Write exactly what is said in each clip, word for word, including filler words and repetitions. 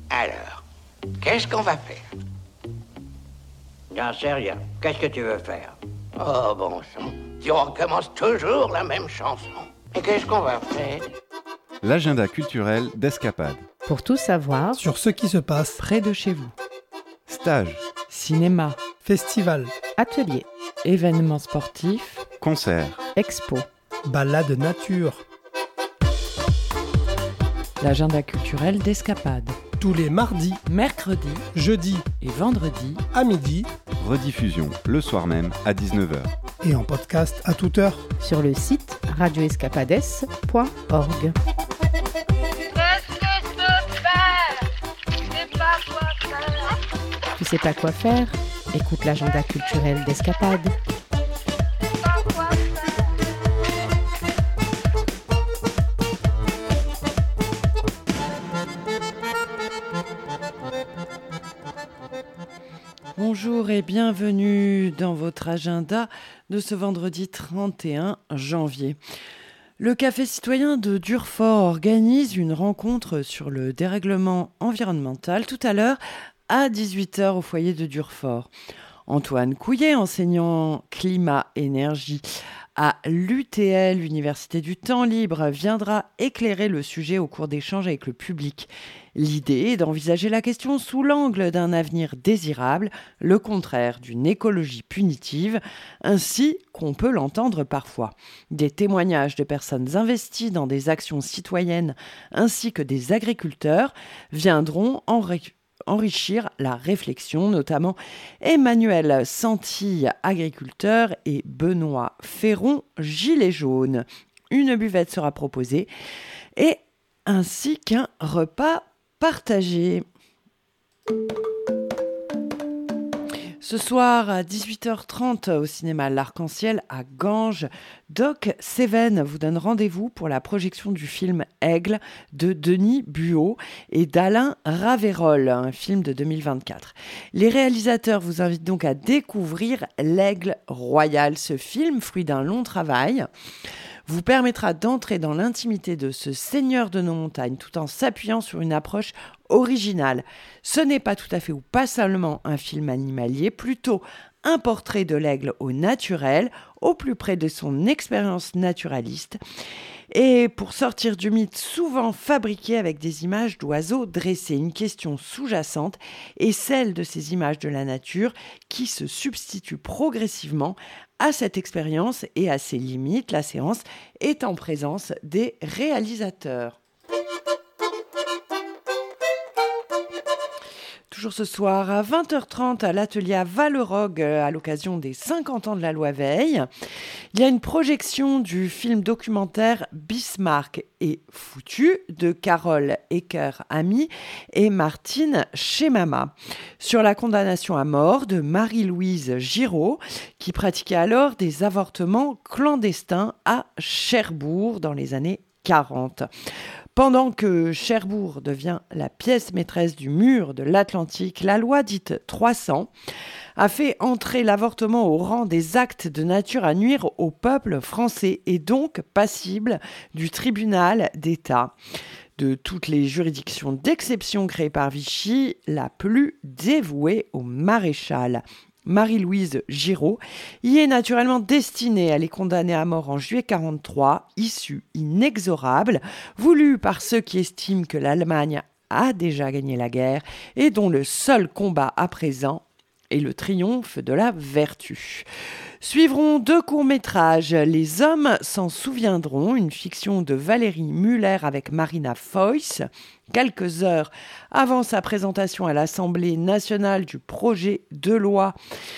Alors, qu'est-ce qu'on va faire? J'en sais rien. Qu'est-ce que tu veux faire? Oh, bon sang, tu recommences toujours la même chanson. Et qu'est-ce qu'on va faire? L'agenda culturel d'Escapade. Pour tout savoir sur ce qui se passe près de chez vous. Stage, Cinéma, festival, atelier, événements sportifs, concert, expo. balade nature, L'agenda culturel d'Escapade. tous les mardis, Mercredi jeudis et vendredi à midi rediffusion le soir même à dix-neuf heures. et en podcast à toute heure. sur le site radio escapades point org. Qu'est-ce que je peux faire? Je sais pas quoi faire. Tu sais pas quoi faire? Écoute l'agenda culturel d'Escapade. Je sais pas quoi faire. Bonjour et bienvenue dans votre agenda de ce vendredi trente et un janvier. Le Café citoyen de Durfort organise une rencontre sur le dérèglement environnemental tout à l'heure à dix-huit heures au foyer de Durfort. Antoine Couillet, enseignant climat-énergie à l'U T L, Université du Temps Libre, viendra éclairer le sujet au cours d'échanges avec le public. L'idée est d'envisager la question sous l'angle d'un avenir désirable, le contraire d'une écologie punitive, ainsi qu'on peut l'entendre parfois. Des témoignages de personnes investies dans des actions citoyennes ainsi que des agriculteurs viendront enrichir enrichir la réflexion, notamment Emmanuel Santille, agriculteur, et Benoît Ferron, gilet jaune. Une buvette sera proposée et ainsi qu'un repas partagé. Ce soir à dix-huit heures trente au cinéma L'Arc-en-Ciel à Ganges, Doc Seven vous donne rendez-vous pour la projection du film Aigle de Denis Buot et d'Alain Ravérol, un film de deux mille vingt-quatre. Les réalisateurs vous invitent donc à découvrir L'Aigle Royal. Ce film, fruit d'un long travail, vous permettra d'entrer dans l'intimité de ce seigneur de nos montagnes tout en s'appuyant sur une approche originale. Ce n'est pas tout à fait ou pas seulement un film animalier, plutôt un portrait de l'aigle au naturel, au plus près de son expérience naturaliste. Et pour sortir du mythe souvent fabriqué avec des images d'oiseaux dressés, une question sous-jacente est celle de ces images de la nature qui se substituent progressivement à cette expérience et à ses limites, la séance est en présence des réalisateurs. Toujours ce soir à vingt heures trente à l'atelier à Vallerogue à l'occasion des cinquante ans de la loi Veil. Il y a une projection du film documentaire Bismarck est foutu de Carole Ecker-Ami et Martine Chemama sur la condamnation à mort de Marie-Louise Giraud qui pratiquait alors des avortements clandestins à Cherbourg dans les années quarante. Pendant que Cherbourg devient la pièce maîtresse du mur de l'Atlantique, la loi dite trois cents a fait entrer l'avortement au rang des actes de nature à nuire au peuple français et donc passible du tribunal d'État. De toutes les juridictions d'exception créées par Vichy, la plus dévouée au maréchal. Marie-Louise Giraud y est naturellement destinée à les condamner à mort en juillet quarante-trois, issue inexorable, voulue par ceux qui estiment que l'Allemagne a déjà gagné la guerre et dont le seul combat à présent est le triomphe de la vertu. Suivront deux courts-métrages. Les hommes s'en souviendront, une fiction de Valérie Muller avec Marina Foïs, quelques heures avant sa présentation à l'Assemblée nationale du projet de loi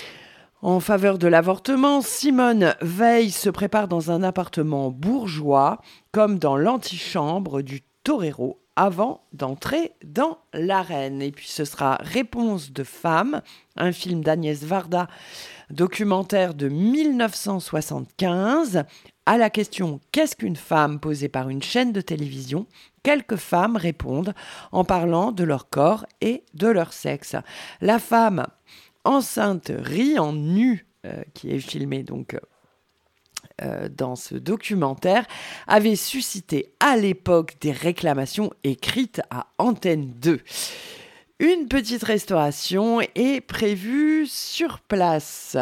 en faveur de l'avortement. Simone Veil se prépare dans un appartement bourgeois, comme dans l'antichambre du torero, avant d'entrer dans l'arène. Et puis ce sera Réponse de femme, un film d'Agnès Varda, documentaire de mille neuf cent soixante-quinze. À la question « Qu'est-ce qu'une femme ?» posée par une chaîne de télévision, quelques femmes répondent en parlant de leur corps et de leur sexe. La femme enceinte rit en nu, euh, qui est filmée donc euh, dans ce documentaire, avait suscité à l'époque des réclamations écrites à Antenne deux. Une petite restauration est prévue sur place.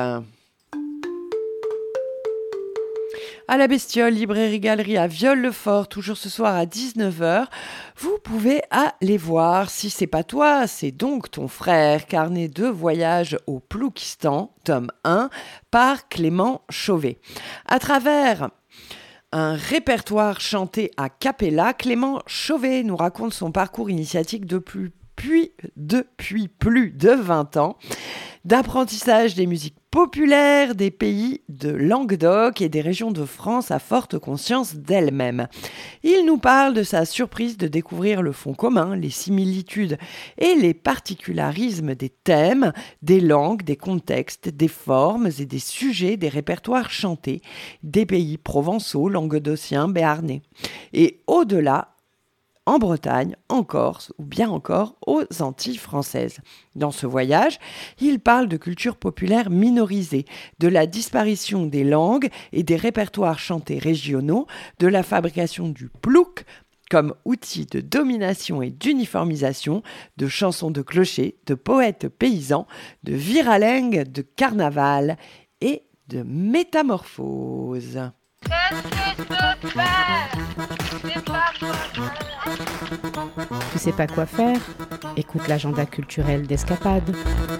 À la Bestiole, librairie-galerie à Viol-le-Fort, toujours ce soir à dix-neuf heures. Vous pouvez aller voir. Si c'est pas toi, c'est donc ton frère. Carnet de voyage au Ploukistan, tome un, par Clément Chauvet. À travers un répertoire chanté a cappella, Clément Chauvet nous raconte son parcours initiatique depuis, puis, depuis plus de vingt ans, d'apprentissage des musiques populaires des pays de Languedoc et des régions de France à forte conscience d'elles-mêmes. Il nous parle de sa surprise de découvrir le fond commun, les similitudes et les particularismes des thèmes, des langues, des contextes, des formes et des sujets des répertoires chantés des pays provençaux, languedociens, béarnais. Et au-delà, en Bretagne, en Corse ou bien encore aux Antilles françaises. Dans ce voyage, il parle de culture populaire minorisée, de la disparition des langues et des répertoires chantés régionaux, de la fabrication du plouc comme outil de domination et d'uniformisation, de chansons de clocher, de poètes paysans, de viralengues, de carnaval et de métamorphose. Qu'est-ce que je peux faire? C'est pas quoi faire. Tu sais pas quoi faire? Écoute l'agenda culturel d'Escapade.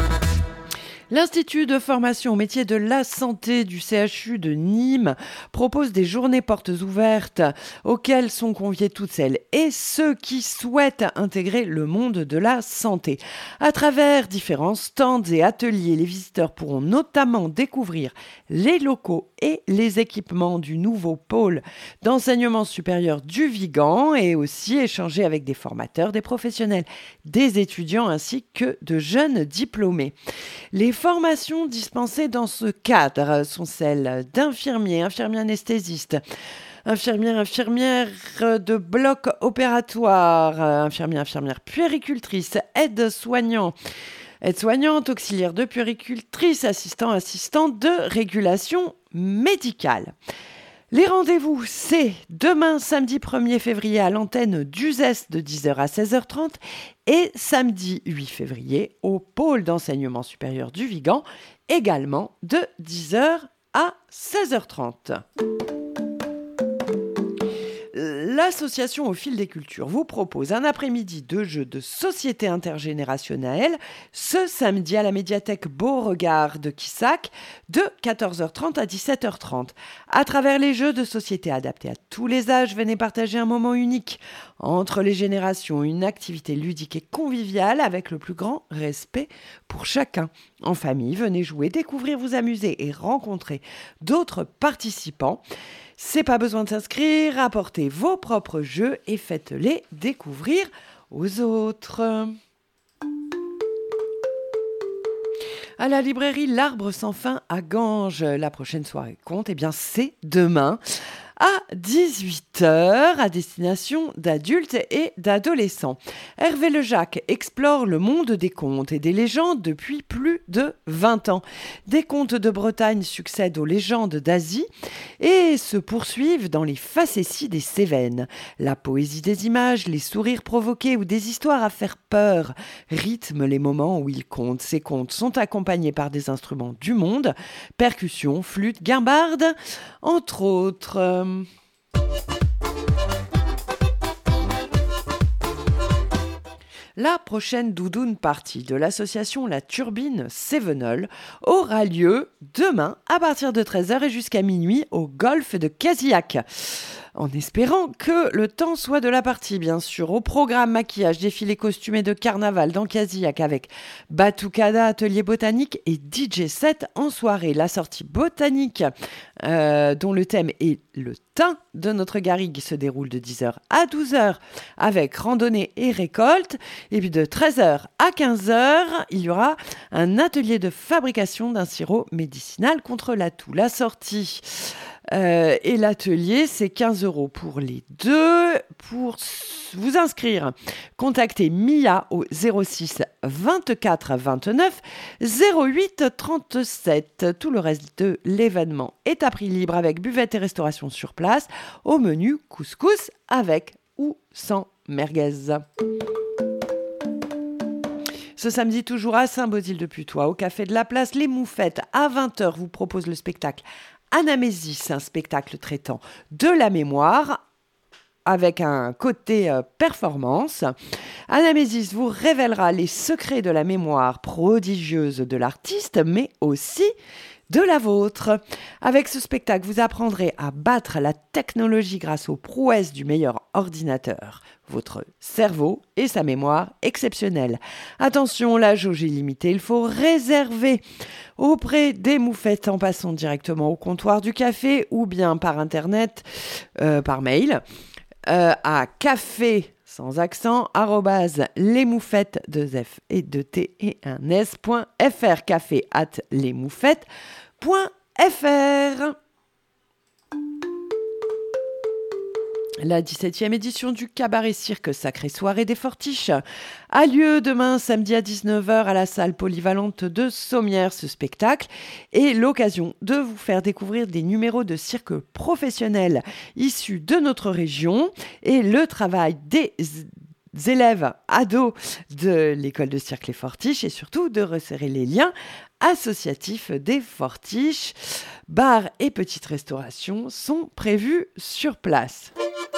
L'Institut de formation au métier de la santé du C H U de Nîmes propose des journées portes ouvertes auxquelles sont conviés toutes celles et ceux qui souhaitent intégrer le monde de la santé. À travers différents stands et ateliers, les visiteurs pourront notamment découvrir les locaux et les équipements du nouveau pôle d'enseignement supérieur du Vigan et aussi échanger avec des formateurs, des professionnels, des étudiants ainsi que de jeunes diplômés. Les formations dispensées dans ce cadre sont celles d'infirmiers, infirmiers anesthésistes, infirmières, infirmières de bloc opératoire, infirmiers, infirmières puéricultrices, aides-soignants, aides-soignantes, auxiliaires de puéricultrices, assistants, assistantes de régulation médicale. Les rendez-vous, c'est demain, samedi premier février, à l'antenne d'U Z E S de dix heures à seize heures trente et samedi huit février au pôle d'enseignement supérieur du Vigan, également de dix heures à seize heures trente. L'association Au Fil des Cultures vous propose un après-midi de jeux de société intergénérationnelle ce samedi à la médiathèque Beauregard de Quissac de quatorze heures trente à dix-sept heures trente. À travers les jeux de société adaptés à tous les âges, venez partager un moment unique entre les générations, une activité ludique et conviviale avec le plus grand respect pour chacun. En famille, venez jouer, découvrir, vous amuser et rencontrer d'autres participants. C'est pas besoin de s'inscrire, apportez vos propres jeux et faites-les découvrir aux autres. À la librairie L'Arbre sans fin à Ganges, la prochaine soirée compte, eh bien c'est demain à dix-huit heures à destination d'adultes et d'adolescents. Hervé Lejac explore le monde des contes et des légendes depuis plus de vingt ans. Des contes de Bretagne succèdent aux légendes d'Asie et se poursuivent dans les facéties des Cévennes. La poésie des images, les sourires provoqués ou des histoires à faire peur rythment les moments où il conte. Ces contes sont accompagnés par des instruments du monde, percussions, flûtes, guimbardes, entre autres. La prochaine doudoune partie de l'association La Turbine Cévenol aura lieu demain à partir de treize heures et jusqu'à minuit au golfe de Casillac. En espérant que le temps soit de la partie, bien sûr. Au programme maquillage, défilé costumé de carnaval dans Casillac avec Batucada, atelier botanique et D J set en soirée. La sortie botanique, euh, dont le thème est le thym de notre garrigue, se déroule de dix heures à douze heures avec randonnée et récolte. Et puis de treize heures à quinze heures, il y aura un atelier de fabrication d'un sirop médicinal contre la toux. La sortie Euh, et l'atelier, c'est quinze euros pour les deux. Pour vous inscrire, contactez Mia au zéro six vingt-quatre vingt-neuf zéro huit trente-sept. Tout le reste de l'événement est à prix libre avec buvette et restauration sur place au menu couscous avec ou sans merguez. Ce samedi, toujours à Saint-Bauzile-de-Putois, au Café de la Place, les Moufettes, à vingt heures, vous propose le spectacle Anamésis, un spectacle traitant de la mémoire, avec un côté euh, performance. Anamésis vous révélera les secrets de la mémoire prodigieuse de l'artiste, mais aussi de la vôtre. Avec ce spectacle, vous apprendrez à battre la technologie grâce aux prouesses du meilleur ordinateur. Votre cerveau et sa mémoire exceptionnelle. Attention, la jauge est limitée, il faut réserver auprès des Moufettes en passant directement au comptoir du café ou bien par internet, euh, par mail. Euh, à café sans accent arrobase lesmoufettes deux f et deux t et un s point fr café at lesmoufettes point fr. La dix-septième édition du Cabaret Cirque Sacrée Soirée des Fortiches a lieu demain samedi à dix-neuf heures à la salle polyvalente de Sommières. Ce spectacle est l'occasion de vous faire découvrir des numéros de cirque professionnels issus de notre région et le travail des élèves ados de l'école de cirque Les Fortiches et surtout de resserrer les liens associatifs des Fortiches. Bars et petites restaurations sont prévus sur place.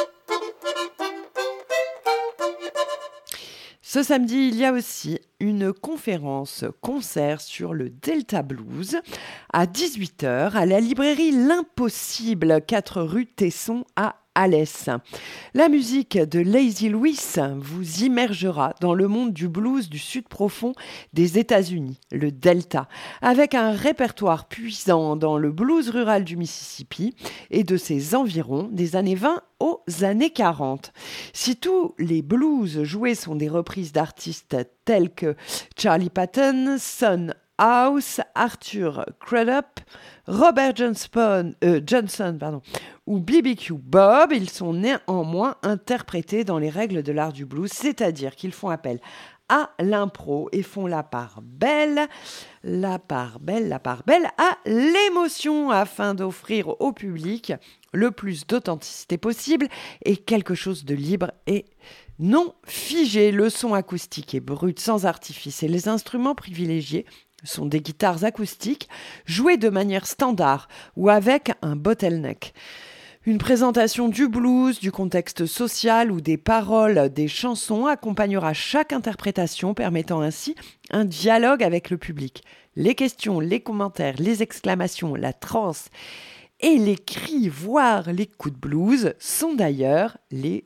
Ce samedi, il y a aussi une conférence-concert sur le Delta Blues à dix-huit heures à la librairie L'Impossible, quatre rue Tesson à Alès. La musique de Lazy Louis vous immergera dans le monde du blues du sud profond des États-Unis, le Delta, avec un répertoire puissant dans le blues rural du Mississippi et de ses environs des années vingt aux années quarante. Si tous les blues joués sont des reprises d'artistes tels que Charlie Patton, Son House, Arthur Crudup, Robert Johnson, euh, Johnson pardon, ou B B Q Bob, ils sont néanmoins interprétés dans les règles de l'art du blues, c'est-à-dire qu'ils font appel à l'impro et font la part belle, la part belle, la part belle à l'émotion afin d'offrir au public le plus d'authenticité possible et quelque chose de libre et non figé. Le son acoustique est brut, sans artifice et les instruments privilégiés sont des guitares acoustiques jouées de manière standard ou avec un bottleneck. Une présentation du blues, du contexte social ou des paroles des chansons accompagnera chaque interprétation, permettant ainsi un dialogue avec le public. Les questions, les commentaires, les exclamations, la transe et les cris, voire les coups de blues sont d'ailleurs les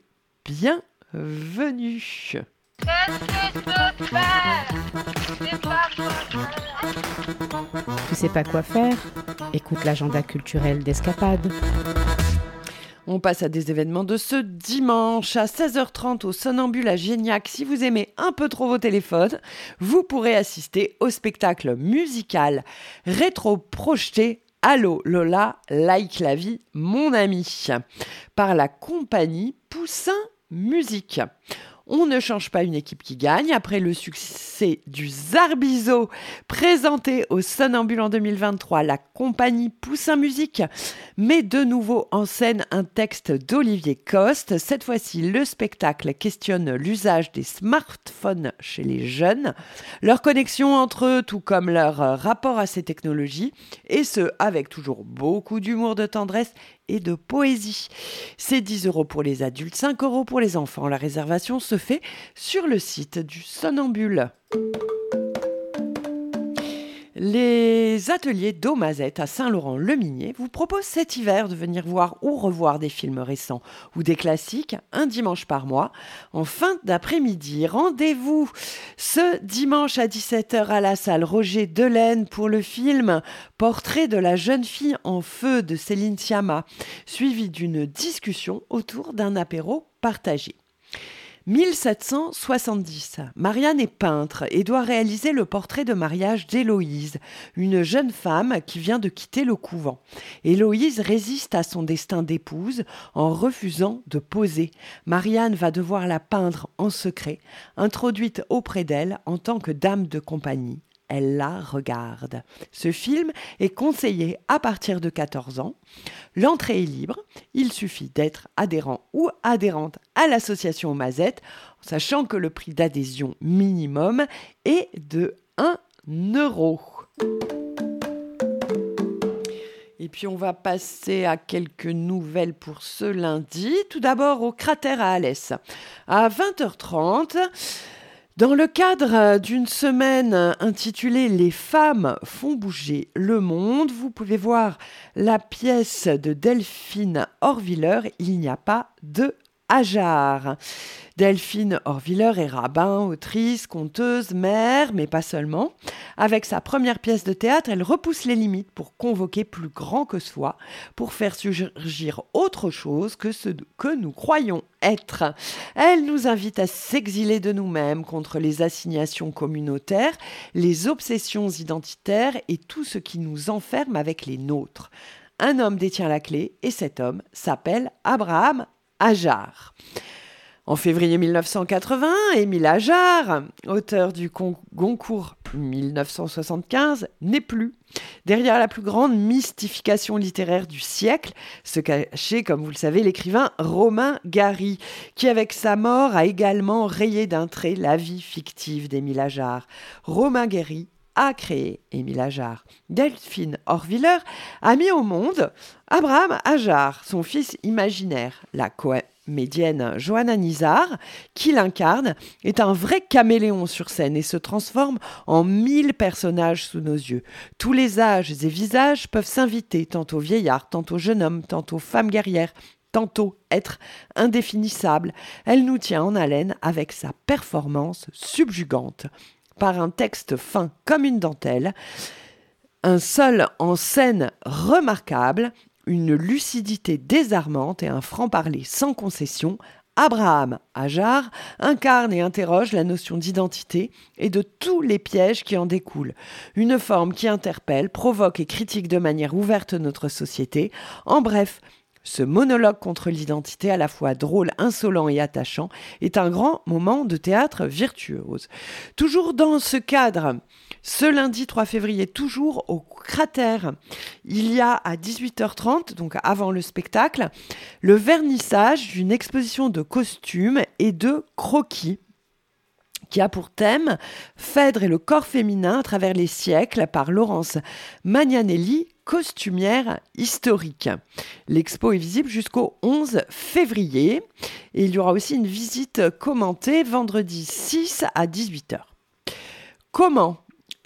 bienvenus. Qu'est-ce que je peux faire? C'est pas quoi faire. Tu sais pas quoi faire? Écoute l'agenda culturel d'Escapade. On passe à des événements de ce dimanche à seize heures trente au Somnambule à Gignac. Si vous aimez un peu trop vos téléphones, vous pourrez assister au spectacle musical rétro-projeté Allô Lola, like la vie, mon ami, par la compagnie Poussin Musique. On ne change pas une équipe qui gagne. Après le succès du Zarbizo présenté au Somnambule en deux mille vingt-trois, la compagnie Poussin Musique met de nouveau en scène un texte d'Olivier Coste. Cette fois-ci, le spectacle questionne l'usage des smartphones chez les jeunes, leur connexion entre eux, tout comme leur rapport à ces technologies, et ce, avec toujours beaucoup d'humour, de tendresse et de poésie. C'est dix euros pour les adultes, cinq euros pour les enfants. La réservation se fait sur le site du Somnambule. Les ateliers d'Aumazette à Saint-Laurent-le-Minier vous proposent cet hiver de venir voir ou revoir des films récents ou des classiques un dimanche par mois en fin d'après-midi. Rendez-vous ce dimanche à dix-sept heures à la salle Roger Delaine pour le film Portrait de la jeune fille en feu de Céline Sciamma, suivi d'une discussion autour d'un apéro partagé. mille sept cent soixante-dix. Marianne est peintre et doit réaliser le portrait de mariage d'Héloïse, une jeune femme qui vient de quitter le couvent. Héloïse résiste à son destin d'épouse en refusant de poser. Marianne va devoir la peindre en secret, introduite auprès d'elle en tant que dame de compagnie. elle la regarde. Ce film est conseillé à partir de quatorze ans. L'entrée est libre. Il suffit d'être adhérent ou adhérente à l'association Mazette, sachant que le prix d'adhésion minimum est de un euro. Et puis on va passer à quelques nouvelles pour ce lundi. Tout d'abord au cratère à Alès. À vingt heures trente, dans le cadre d'une semaine intitulée « Les femmes font bouger le monde », vous pouvez voir la pièce de Delphine Horviller « Il n'y a pas de Hajar ». Delphine Horviller est rabbin, autrice, conteuse, mère, mais pas seulement. Avec sa première pièce de théâtre, elle repousse les limites pour convoquer plus grand que soi, pour faire surgir autre chose que ce que nous croyons être. Elle nous invite à s'exiler de nous-mêmes contre les assignations communautaires, les obsessions identitaires et tout ce qui nous enferme avec les nôtres. Un homme détient la clé et cet homme s'appelle Abraham Hajar. En février mille neuf cent quatre-vingts, Émile Ajar, auteur du Goncourt mille neuf cent soixante-quinze, n'est plus. Derrière la plus grande mystification littéraire du siècle se cachait, comme vous le savez, l'écrivain Romain Gary, qui avec sa mort a également rayé d'un trait la vie fictive d'Émile Ajar. Romain Gary a créé Émile Ajar. Delphine Horviller a mis au monde Abraham Hajar, son fils imaginaire, la comédienne Johanna Nizar, qui l'incarne, est un vrai caméléon sur scène et se transforme en mille personnages sous nos yeux. Tous les âges et visages peuvent s'inviter, tantôt vieillard, tantôt jeune homme, tantôt femme guerrière, tantôt être indéfinissable. Elle nous tient en haleine avec sa performance subjugante. Par un texte fin comme une dentelle, un seul en scène remarquable, une lucidité désarmante et un franc-parler sans concession, Abraham Hajar incarne et interroge la notion d'identité et de tous les pièges qui en découlent. Une forme qui interpelle, provoque et critique de manière ouverte notre société. En bref, ce monologue contre l'identité, à la fois drôle, insolent et attachant, est un grand moment de théâtre virtuose. Toujours dans ce cadre, ce lundi trois février, toujours au Cratère, il y a à dix-huit heures trente, donc avant le spectacle, le vernissage d'une exposition de costumes et de croquis qui a pour thème « Phèdre et le corps féminin à travers les siècles » par Laurence Magnanelli, costumière historique. L'expo est visible jusqu'au onze février et il y aura aussi une visite commentée vendredi six à dix-huit heures. Comment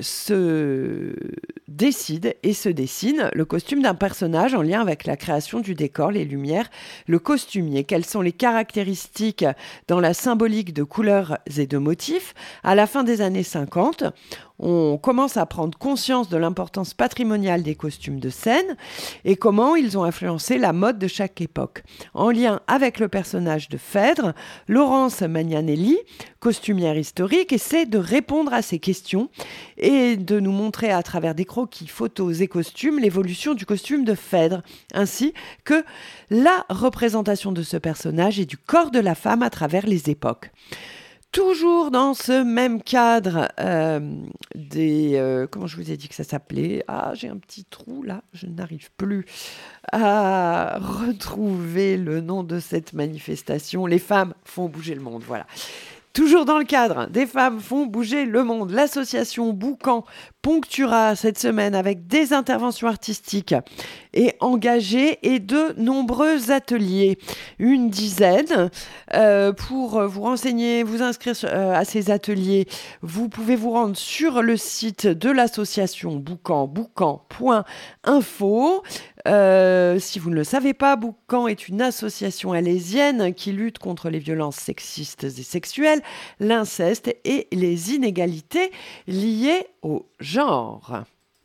se décide et se dessine le costume d'un personnage en lien avec la création du décor, les lumières, le costumier. Quelles sont les caractéristiques dans la symbolique de couleurs et de motifs? À la fin des années cinquante, on commence à prendre conscience de l'importance patrimoniale des costumes de scène et comment ils ont influencé la mode de chaque époque. En lien avec le personnage de Phèdre, Laurence Magnanelli, costumière historique, essaie de répondre à ces questions et de nous montrer à travers des croquis, photos et costumes l'évolution du costume de Phèdre, ainsi que la représentation de ce personnage et du corps de la femme à travers les époques. Toujours dans ce même cadre euh, des... Euh, comment je vous ai dit que ça s'appelait? Ah, j'ai un petit trou là, je n'arrive plus à retrouver le nom de cette manifestation. Les femmes font bouger le monde, voilà. Toujours dans le cadre des femmes font bouger le monde, l'association Boucan ponctuera cette semaine avec des interventions artistiques et engagées et de nombreux ateliers, une dizaine. Euh, pour vous renseigner, vous inscrire euh, à ces ateliers, vous pouvez vous rendre sur le site de l'association Boucan, boucan point info. Euh, si vous ne le savez pas, Boucan est une association alésienne qui lutte contre les violences sexistes et sexuelles, l'inceste et les inégalités liées au genre.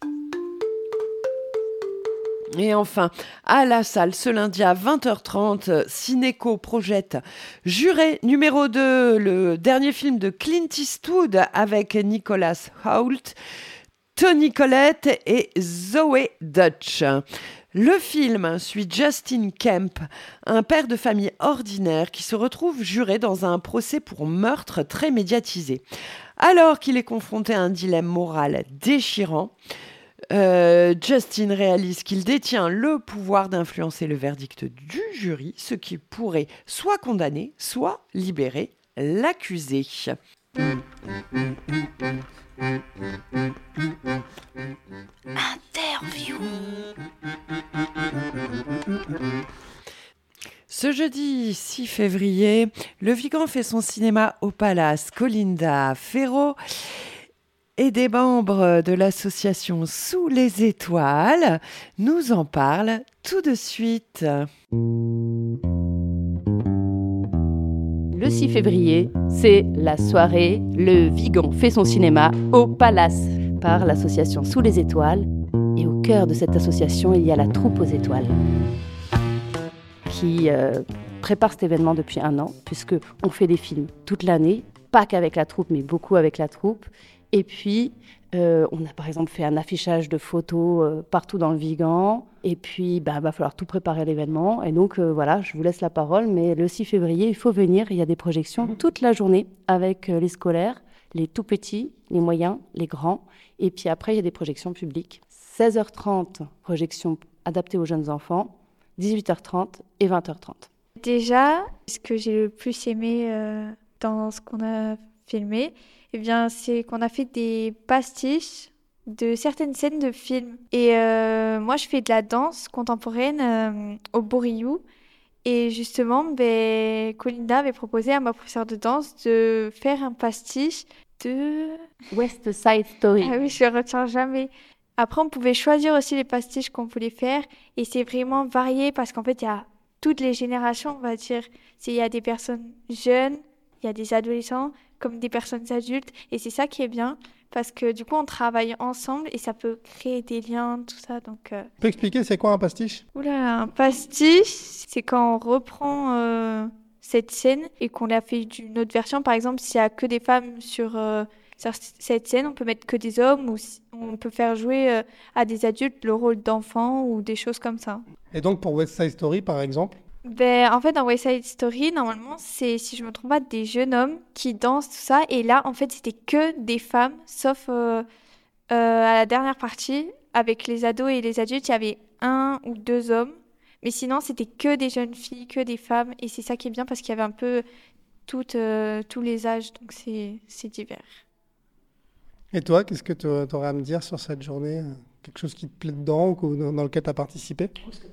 Et enfin, à la salle, ce lundi à vingt heures trente, Cinéco projette Juré numéro deux, le dernier film de Clint Eastwood avec Nicholas Hoult, Toni Collette et Zoé Deutch. Le film suit Justin Kemp, un père de famille ordinaire qui se retrouve juré dans un procès pour meurtre très médiatisé. Alors qu'il est confronté à un dilemme moral déchirant, euh, Justin réalise qu'il détient le pouvoir d'influencer le verdict du jury, ce qui pourrait soit condamner, soit libérer l'accusé. Interview. Ce jeudi six février, le Vigan fait son cinéma au Palace. Colinda Ferro et des membres de l'association Sous les étoiles nous en parlent tout de suite. Le six février, c'est la soirée Le Vigan fait son cinéma au Palace par l'association Sous les étoiles. Et au cœur de cette association, il y a la Troupe aux étoiles qui euh, prépare cet événement depuis un an, puisqu'on fait des films toute l'année, pas qu'avec la troupe, mais beaucoup avec la troupe. Et puis, euh, on a par exemple fait un affichage de photos euh, partout dans le Vigan. Et puis, bah, va falloir tout préparer l'événement. Et donc, euh, voilà, je vous laisse la parole. Mais le six février, il faut venir. Il y a des projections toute la journée avec euh, les scolaires, les tout petits, les moyens, les grands. Et puis après, il y a des projections publiques. seize heures trente, projection adaptée aux jeunes enfants. dix-huit heures trente et vingt heures trente. Déjà, ce que j'ai le plus aimé euh, dans ce qu'on a filmé, eh bien, c'est qu'on a fait des pastiches de certaines scènes de films. Et euh, moi, je fais de la danse contemporaine euh, au Bourriou. Et justement, ben, Colinda avait proposé à ma professeure de danse de faire un pastiche de... West Side Story. Ah oui, je ne retiens jamais. Après, on pouvait choisir aussi les pastiches qu'on voulait faire. Et c'est vraiment varié parce qu'en fait, il y a toutes les générations, on va dire. Il y a des personnes jeunes, il y a des adolescents, comme des personnes adultes. Et c'est ça qui est bien parce que du coup, on travaille ensemble et ça peut créer des liens, tout ça. Donc, euh... Tu peux expliquer c'est quoi un pastiche ? Oula, un pastiche, c'est quand on reprend euh, cette scène et qu'on l'a fait d'une autre version. Par exemple, s'il n'y a que des femmes sur... Euh, Sur cette scène, on peut mettre que des hommes ou on peut faire jouer euh, à des adultes le rôle d'enfants ou des choses comme ça. Et donc pour West Side Story, par exemple ? Ben, en fait, dans West Side Story, normalement, c'est, si je me trompe pas, des jeunes hommes qui dansent, tout ça. Et là, en fait, c'était que des femmes, sauf euh, euh, à la dernière partie, avec les ados et les adultes, il y avait un ou deux hommes. Mais sinon, c'était que des jeunes filles, que des femmes. Et c'est ça qui est bien parce qu'il y avait un peu toutes, euh, tous les âges. Donc, c'est, c'est divers. Et toi, qu'est-ce que tu aurais à me dire sur cette journée ? Quelque chose qui te plaît dedans ou dans lequel tu as participé ?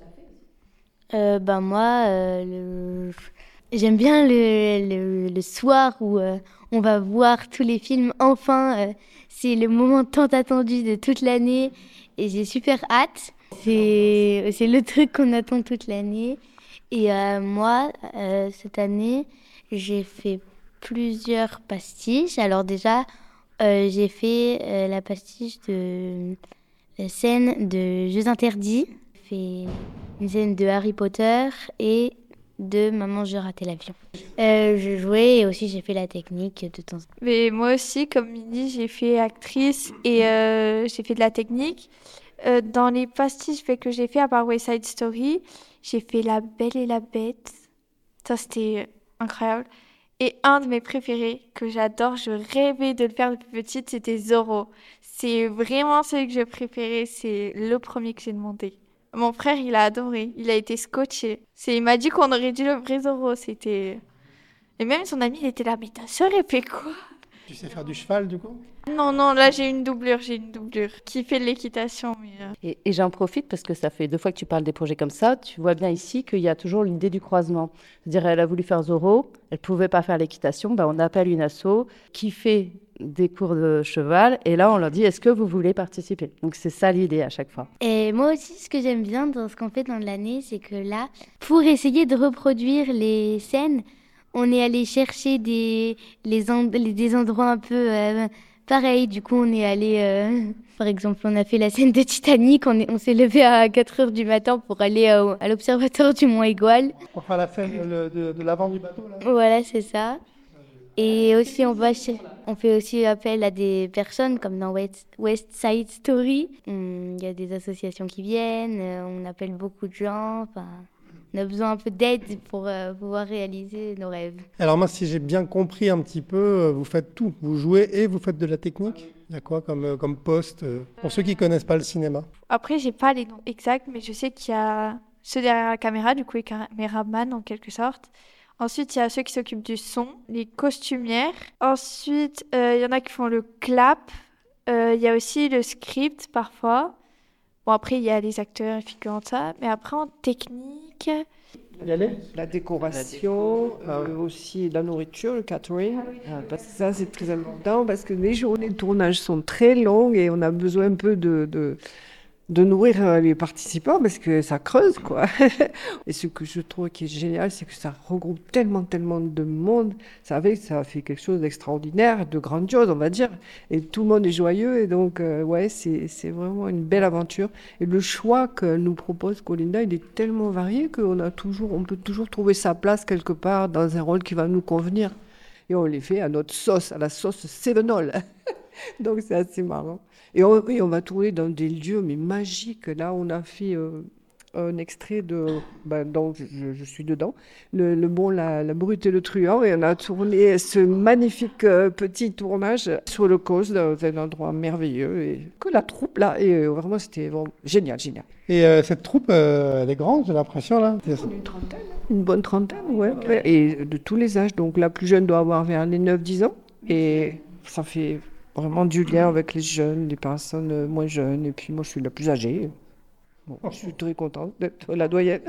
euh, ben Moi, euh, le... j'aime bien le, le, le soir où euh, on va voir tous les films. Enfin, euh, c'est le moment tant attendu de toute l'année et j'ai super hâte. C'est, c'est le truc qu'on attend toute l'année. Et euh, moi, euh, cette année, j'ai fait plusieurs pastiches. Alors déjà... Euh, j'ai fait euh, la pastiche de euh, scène de Jeux interdits. J'ai fait une scène de Harry Potter et de Maman, j'ai raté l'avion. Euh, je jouais et aussi j'ai fait la technique de temps en temps. Mais moi aussi, comme Minnie, j'ai fait actrice et euh, j'ai fait de la technique. Euh, dans les pastiches que j'ai fait, à part West Side Story, j'ai fait La Belle et la Bête. Ça, c'était incroyable. Et un de mes préférés, que j'adore, je rêvais de le faire depuis petite, c'était Zorro. C'est vraiment celui que je préférais, c'est le premier que j'ai demandé. Mon frère, il a adoré, il a été scotché. C'est, il m'a dit qu'on aurait dû le vrai Zorro, c'était... Et même son ami, il était là, mais ta sœur, elle fait quoi ? Tu sais faire du cheval, du coup ? Non, non, là, j'ai une doublure, j'ai une doublure qui fait de l'équitation. Mais euh... et, et j'en profite parce que ça fait deux fois que tu parles des projets comme ça. Tu vois bien ici qu'il y a toujours l'idée du croisement. C'est-à-dire, elle a voulu faire Zorro, elle ne pouvait pas faire l'équitation. Ben, on appelle une asso qui fait des cours de cheval. Et là, on leur dit, est-ce que vous voulez participer ? Donc, c'est ça l'idée à chaque fois. Et moi aussi, ce que j'aime bien dans ce qu'on fait dans l'année, c'est que là, pour essayer de reproduire les scènes, on est allé chercher des, les en, les, des endroits un peu euh, pareils. Du coup, on est allé... Euh, par exemple, on a fait la scène de Titanic. On, est, on s'est levé à quatre heures du matin pour aller euh, à l'observatoire du Mont Égual. Pour faire la scène le, de, de l'avant du bateau, là ? Voilà, c'est ça. Et aussi, on, va chez... on fait aussi appel à des personnes, comme dans West, West Side Story. Il y a des associations qui viennent, on appelle beaucoup de gens. Enfin, on a besoin un peu d'aide pour euh, pouvoir réaliser nos rêves. Alors moi, si j'ai bien compris un petit peu, vous faites tout. Vous jouez et vous faites de la technique. Il y a quoi comme, comme poste pour ceux qui ne connaissent pas le cinéma? Après, j'ai pas les noms exacts, mais je sais qu'il y a ceux derrière la caméra, du coup les caméramans en quelque sorte. Ensuite, il y a ceux qui s'occupent du son, les costumières. Ensuite, euh, il y en a qui font le clap. Euh, il y a aussi le script parfois. Bon, après, il y a les acteurs et figurants de ça. Mais après, en technique... La décoration, euh, aussi la nourriture, le catering. Euh, parce que ça, c'est très important parce que les journées de tournage sont très longues et on a besoin un peu de, de, de nourrir les participants parce que ça creuse, quoi. Et ce que je trouve qui est génial, c'est que ça regroupe tellement, tellement de monde. Ça fait, ça fait quelque chose d'extraordinaire, de grandiose, on va dire. Et tout le monde est joyeux. Et donc, euh, ouais, c'est, c'est vraiment une belle aventure. Et le choix que nous propose Colinda, il est tellement varié qu'on a toujours, on peut toujours trouver sa place quelque part dans un rôle qui va nous convenir. Et on les fait à notre sauce, à la sauce Sevenol. Donc, c'est assez marrant. Et on, oui, on va tourner dans des lieux mais magiques. Là, on a fait euh, un extrait de... Ben, donc, je, je suis dedans. Le, le bon, la, la brute et le truand. Et on a tourné ce magnifique euh, petit tournage sur le Causse, dans un endroit merveilleux. Et que la troupe, là, et euh, vraiment, c'était vraiment génial, génial. Et euh, cette troupe, euh, elle est grande, j'ai l'impression, là. Une trentaine. Une bonne trentaine, ouais. ouais. Et de tous les âges. Donc, la plus jeune doit avoir vers les neuf dix ans. Et ça fait... vraiment du lien avec les jeunes, les personnes moins jeunes. Et puis moi, je suis la plus âgée. Bon, je suis très contente d'être la doyenne.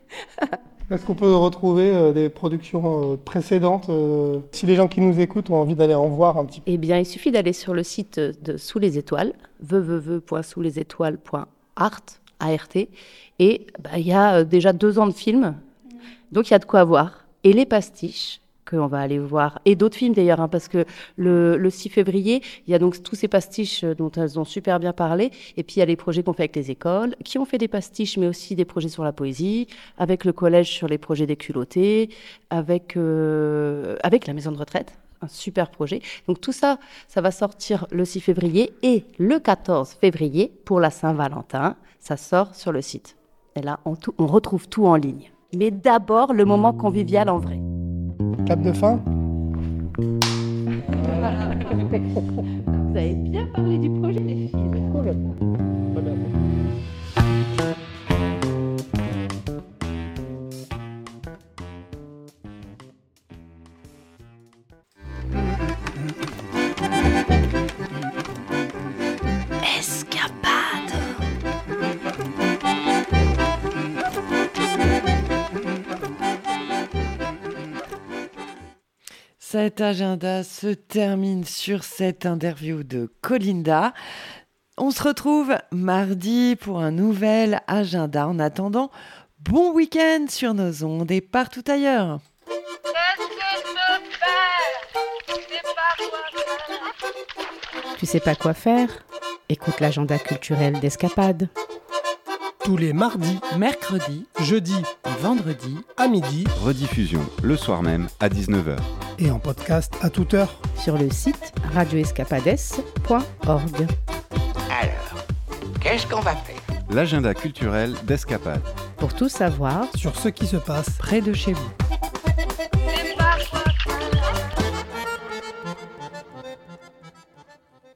Est-ce qu'on peut retrouver euh, des productions euh, précédentes euh, si les gens qui nous écoutent ont envie d'aller en voir un petit peu? Eh bien, il suffit d'aller sur le site de Sous les Étoiles, w w w point sous les étoiles point art, A R T, et bah, il y a déjà deux ans de films, donc il y a de quoi voir. Et les pastiches, qu'on va aller voir, et d'autres films d'ailleurs, hein, parce que le, le six février, il y a donc tous ces pastiches dont elles ont super bien parlé, et puis il y a les projets qu'on fait avec les écoles, qui ont fait des pastiches, mais aussi des projets sur la poésie, avec le collège sur les projets des culottés, avec, euh, avec la maison de retraite, un super projet. Donc tout ça, ça va sortir le six février, et le quatorze février, pour la Saint-Valentin, ça sort sur le site. Et là, on, tout, on retrouve tout en ligne. Mais d'abord, le moment convivial en vrai. Clap de fin. Vous avez bien parlé du projet, les filles. Cool. Cet agenda se termine sur cette interview de Colinda. On se retrouve mardi pour un nouvel agenda. En attendant, bon week-end sur nos ondes et partout ailleurs. Qu'est-ce que je fais? Je sais pas quoi faire. Tu sais pas quoi faire? Écoute l'agenda culturel d'Escapade. Tous les mardis, mercredis, jeudis et vendredis à midi. Rediffusion le soir même à dix-neuf heures. Et en podcast à toute heure. Sur le site radio escapades point org. Alors, qu'est-ce qu'on va faire? L'agenda culturel d'Escapade. Pour tout savoir sur ce qui se passe près de chez vous.